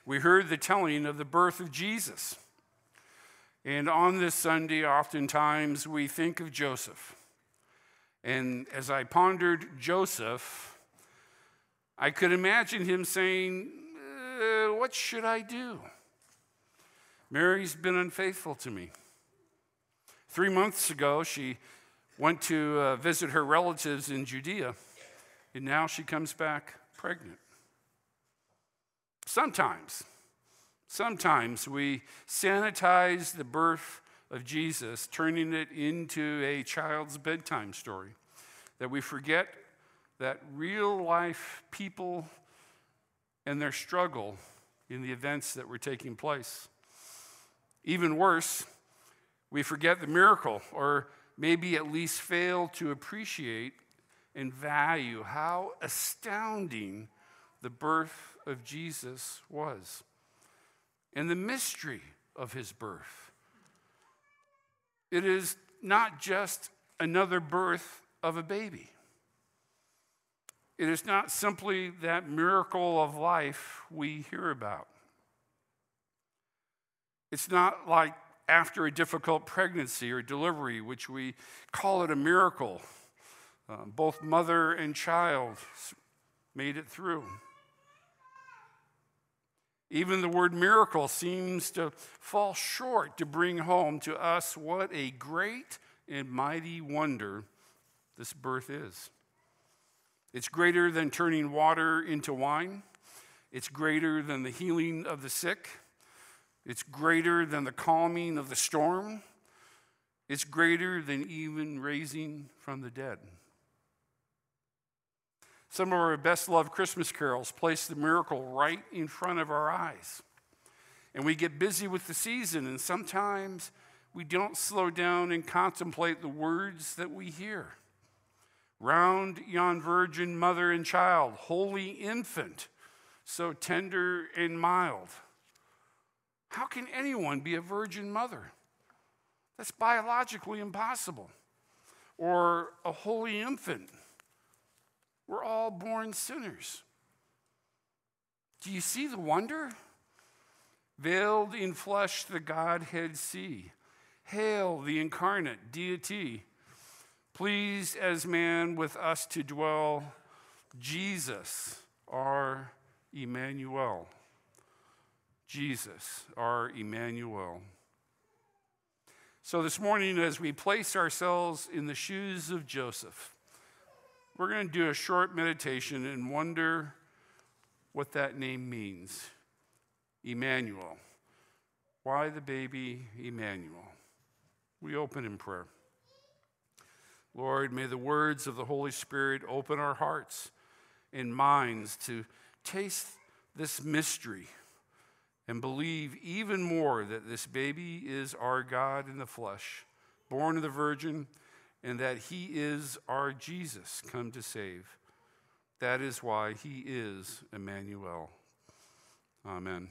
we heard the telling of the birth of Jesus. And on this Sunday, oftentimes we think of Joseph. And as I pondered Joseph, I could imagine him saying, what should I do? Mary's been unfaithful to me. 3 months ago, she went to visit her relatives in Judea, and now she comes back pregnant. Sometimes we sanitize the birth of Jesus, turning it into a child's bedtime story, that we forget that real life people and their struggle in the events that were taking place. Even worse, we forget the miracle, or maybe at least fail to appreciate and value how astounding the birth of Jesus was and the mystery of his birth. It is not just another birth of a baby. It is not simply that miracle of life we hear about. It's not like after a difficult pregnancy or delivery, which we call it a miracle. Both mother and child made it through. Even the word miracle seems to fall short to bring home to us what a great and mighty wonder this birth is. It's greater than turning water into wine. It's greater than the healing of the sick. It's greater than the calming of the storm. It's greater than even raising from the dead. Some of our best-loved Christmas carols place the miracle right in front of our eyes. And we get busy with the season, and sometimes we don't slow down and contemplate the words that we hear. Round yon virgin mother and child, holy infant, so tender and mild. How can anyone be a virgin mother? That's biologically impossible. Or a holy infant. We're all born sinners. Do you see the wonder? Veiled in flesh, the Godhead see. Hail the incarnate deity. Pleased as man with us to dwell. Jesus, our Emmanuel. Jesus, our Emmanuel. So this morning, as we place ourselves in the shoes of Joseph, we're going to do a short meditation and wonder what that name means. Emmanuel. Why the baby Emmanuel? We open in prayer. Lord, may the words of the Holy Spirit open our hearts and minds to taste this mystery and believe even more that this baby is our God in the flesh, born of the Virgin, and that he is our Jesus come to save. That is why he is Emmanuel. Amen.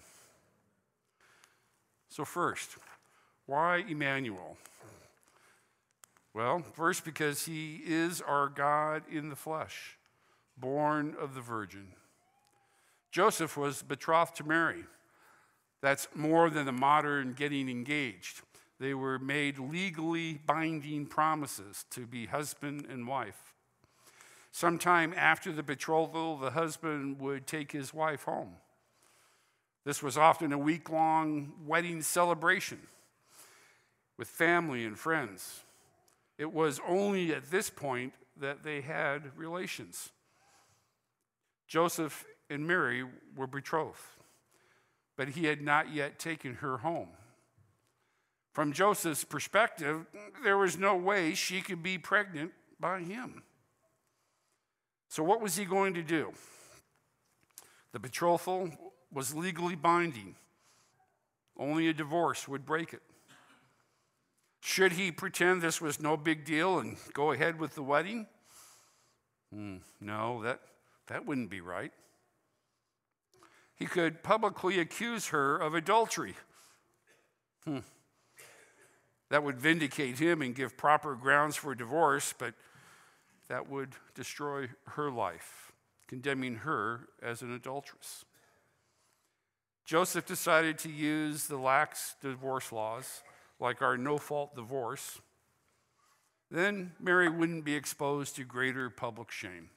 So first, why Emmanuel? Well, first because he is our God in the flesh, born of the Virgin. Joseph was betrothed to Mary. That's more than the modern getting engaged. They were made legally binding promises to be husband and wife. Sometime after the betrothal, the husband would take his wife home. This was often a week-long wedding celebration with family and friends. It was only at this point that they had relations. Joseph and Mary were betrothed, but he had not yet taken her home. From Joseph's perspective, there was no way she could be pregnant by him. So what was he going to do? The betrothal was legally binding. Only a divorce would break it. Should he pretend this was no big deal and go ahead with the wedding? No, that wouldn't be right. He could publicly accuse her of adultery. That would vindicate him and give proper grounds for divorce, but that would destroy her life, condemning her as an adulteress. Joseph decided to use the lax divorce laws, like our no-fault divorce. Then Mary wouldn't be exposed to greater public shame.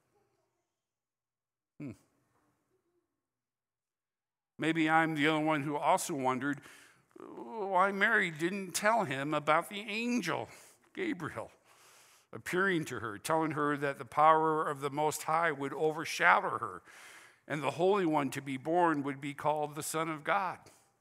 Maybe I'm the only one who also wondered why Mary didn't tell him about the angel, Gabriel, appearing to her, telling her that the power of the Most High would overshadow her, and the Holy One to be born would be called the Son of God.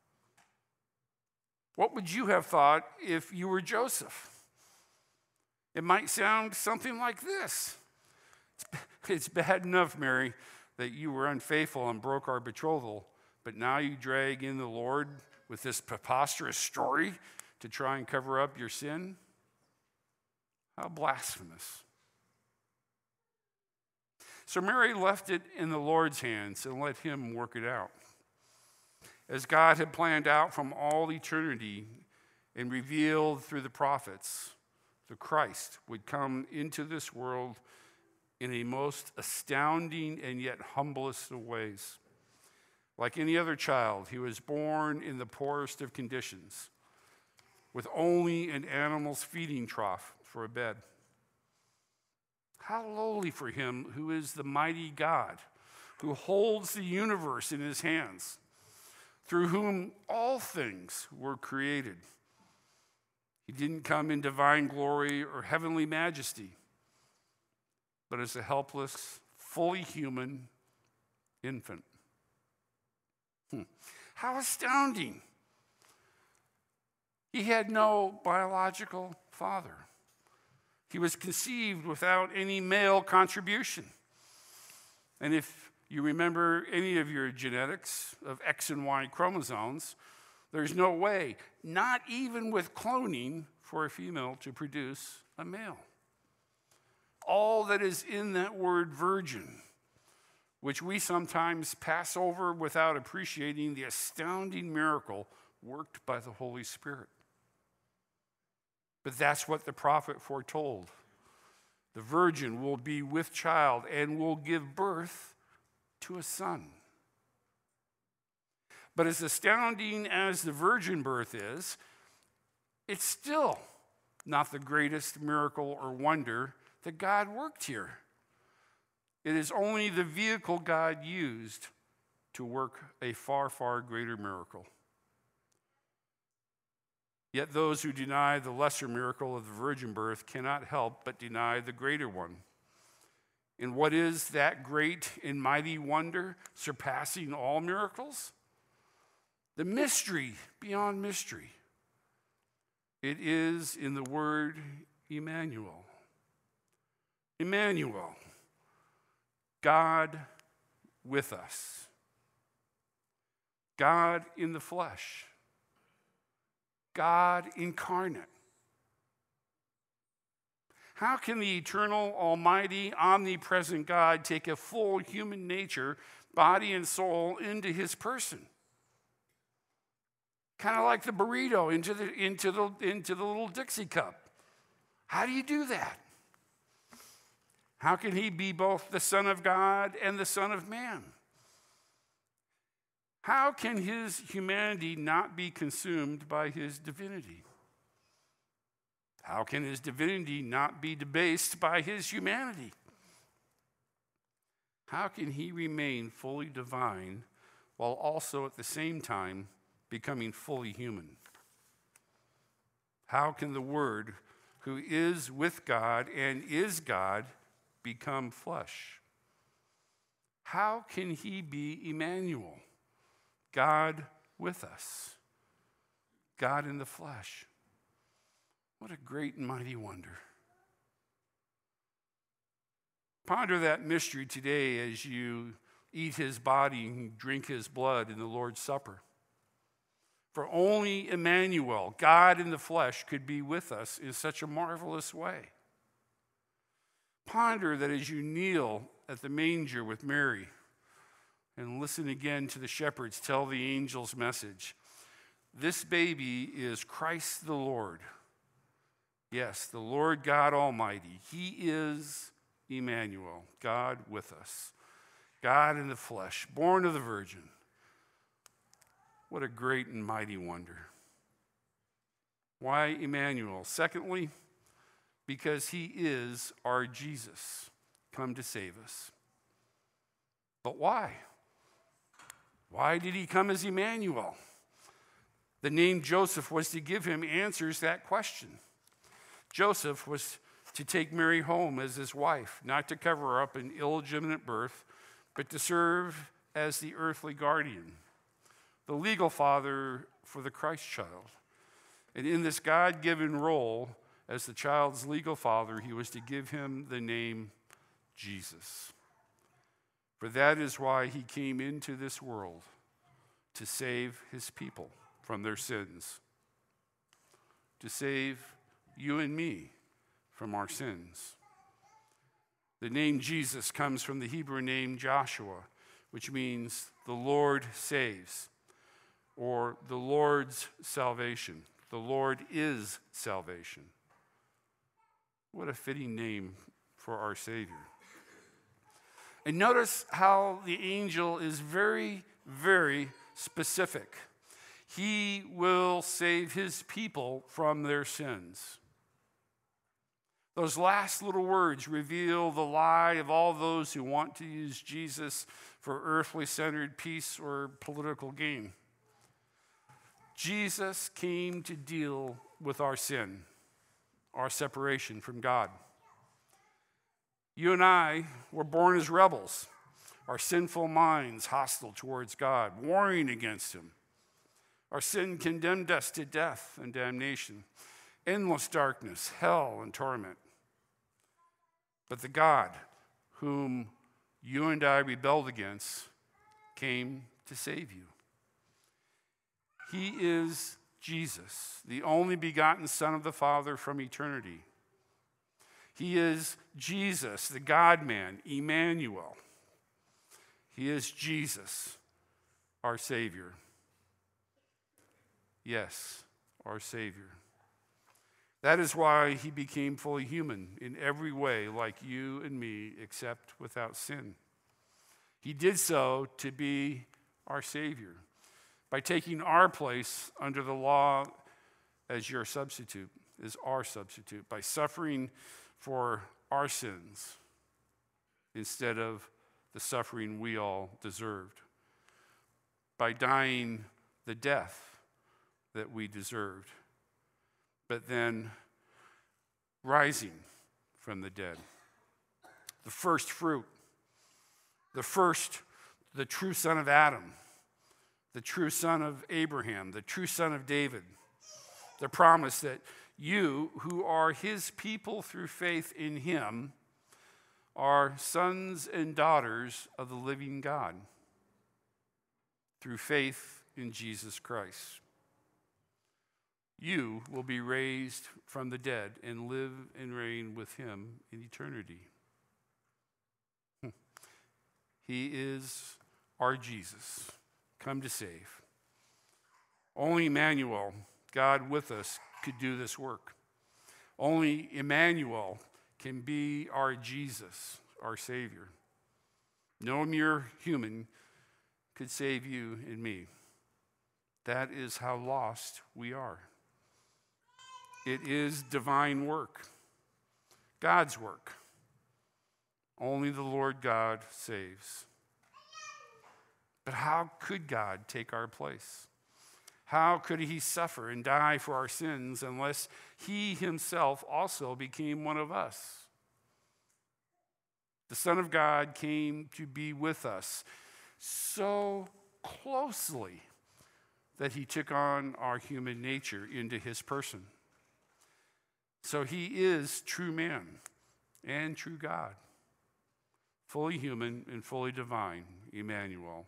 What would you have thought if you were Joseph? It might sound something like this. It's bad enough, Mary, that you were unfaithful and broke our betrothal, but now you drag in the Lord with this preposterous story to try and cover up your sin? How blasphemous. So Mary left it in the Lord's hands and let him work it out. As God had planned out from all eternity and revealed through the prophets, the Christ would come into this world in a most astounding and yet humblest of ways. Like any other child, he was born in the poorest of conditions, with only an animal's feeding trough for a bed. How lowly for him who is the mighty God, who holds the universe in his hands, through whom all things were created. He didn't come in divine glory or heavenly majesty, but as a helpless, fully human infant. How astounding. He had no biological father. He was conceived without any male contribution. And if you remember any of your genetics of X and Y chromosomes, there's no way, not even with cloning, for a female to produce a male. All that is in that word virgin, which we sometimes pass over without appreciating the astounding miracle worked by the Holy Spirit. But that's what the prophet foretold. The virgin will be with child and will give birth to a son. But as astounding as the virgin birth is, it's still not the greatest miracle or wonder that God worked here. It is only the vehicle God used to work a far, far greater miracle. Yet those who deny the lesser miracle of the virgin birth cannot help but deny the greater one. And what is that great and mighty wonder surpassing all miracles? The mystery beyond mystery. It is in the word Emmanuel. Emmanuel. God with us. God in the flesh. God incarnate. How can the eternal, almighty, omnipresent God take a full human nature, body and soul, into his person? Kind of like the burrito into the little Dixie cup. How do you do that? How can he be both the Son of God and the Son of Man? How can his humanity not be consumed by his divinity? How can his divinity not be debased by his humanity? How can he remain fully divine while also at the same time becoming fully human? How can the Word, who is with God and is God, become flesh? How can he be Emmanuel, God with us, God in the flesh? What a great and mighty wonder. Ponder that mystery today as you eat his body and drink his blood in the Lord's Supper. For only Emmanuel, God in the flesh, could be with us in such a marvelous way. Ponder that as you kneel at the manger with Mary and listen again to the shepherds tell the angel's message. This baby is Christ the Lord. Yes, the Lord God Almighty. He is Emmanuel, God with us. God in the flesh, born of the Virgin. What a great and mighty wonder. Why Emmanuel? Secondly, because he is our Jesus, come to save us. But why? Why did he come as Emmanuel? The name Joseph was to give him answers to that question. Joseph was to take Mary home as his wife, not to cover her up an illegitimate birth, but to serve as the earthly guardian, the legal father for the Christ child. And in this God-given role as the child's legal father, he was to give him the name Jesus. For that is why he came into this world, to save his people from their sins, to save you and me from our sins. The name Jesus comes from the Hebrew name Joshua, which means the Lord saves, or the Lord's salvation. The Lord is salvation. What a fitting name for our Savior. And notice how the angel is very, very specific. He will save his people from their sins. Those last little words reveal the lie of all those who want to use Jesus for earthly centered peace or political gain. Jesus came to deal with our sin, our separation from God. You and I were born as rebels, our sinful minds hostile towards God, warring against him. Our sin condemned us to death and damnation, endless darkness, hell, and torment. But the God whom you and I rebelled against came to save you. He is Jesus, the only begotten Son of the Father from eternity. He is Jesus, the God-man, Emmanuel. He is Jesus, our Savior. Yes, our Savior. That is why he became fully human in every way, like you and me, except without sin. He did so to be our Savior, by taking our place under the law as your substitute, as our substitute, by suffering for our sins instead of the suffering we all deserved, by dying the death that we deserved, but then rising from the dead. The first fruit, the true son of Adam, the true son of Abraham, the true son of David, the promise that you, who are his people through faith in him, are sons and daughters of the living God through faith in Jesus Christ. You will be raised from the dead and live and reign with him in eternity. He is our Jesus, come to save. Only Emmanuel, God with us, could do this work. Only Emmanuel can be our Jesus, our Savior. No mere human could save you and me. That is how lost we are. It is divine work, God's work. Only the Lord God saves. But how could God take our place? How could he suffer and die for our sins unless he himself also became one of us? The Son of God came to be with us so closely that he took on our human nature into his person. So he is true man and true God, fully human and fully divine, Emmanuel.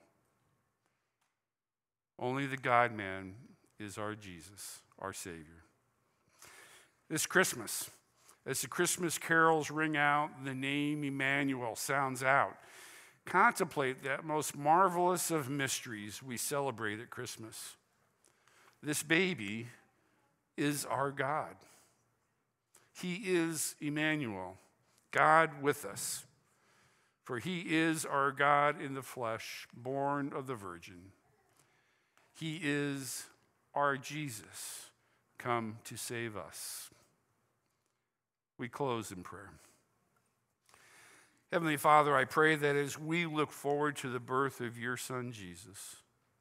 Only the God-man is our Jesus, our Savior. This Christmas, as the Christmas carols ring out, the name Emmanuel sounds out. Contemplate that most marvelous of mysteries we celebrate at Christmas. This baby is our God. He is Emmanuel, God with us. For he is our God in the flesh, born of the Virgin. He is our Jesus, come to save us. We close in prayer. Heavenly Father, I pray that as we look forward to the birth of your Son, Jesus,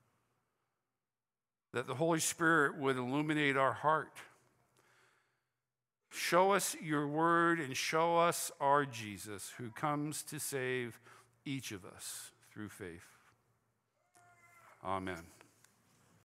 that the Holy Spirit would illuminate our heart. Show us your word and show us our Jesus, who comes to save each of us through faith. Amen.